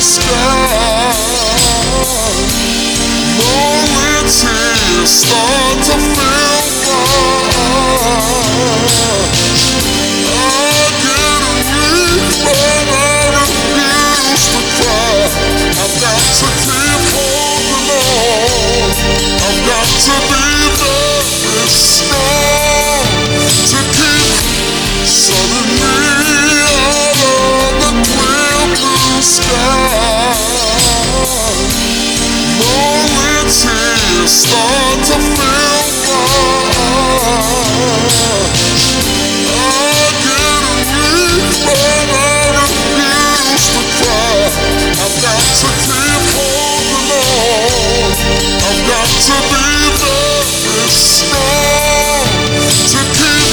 sky. Lonely tears start to fill my eyes. I get weak, but I refuse to cry. I've got to keep holding on. I've got to be very strong to keep suddenly out of the clear blue sky. Lonely tears start to fill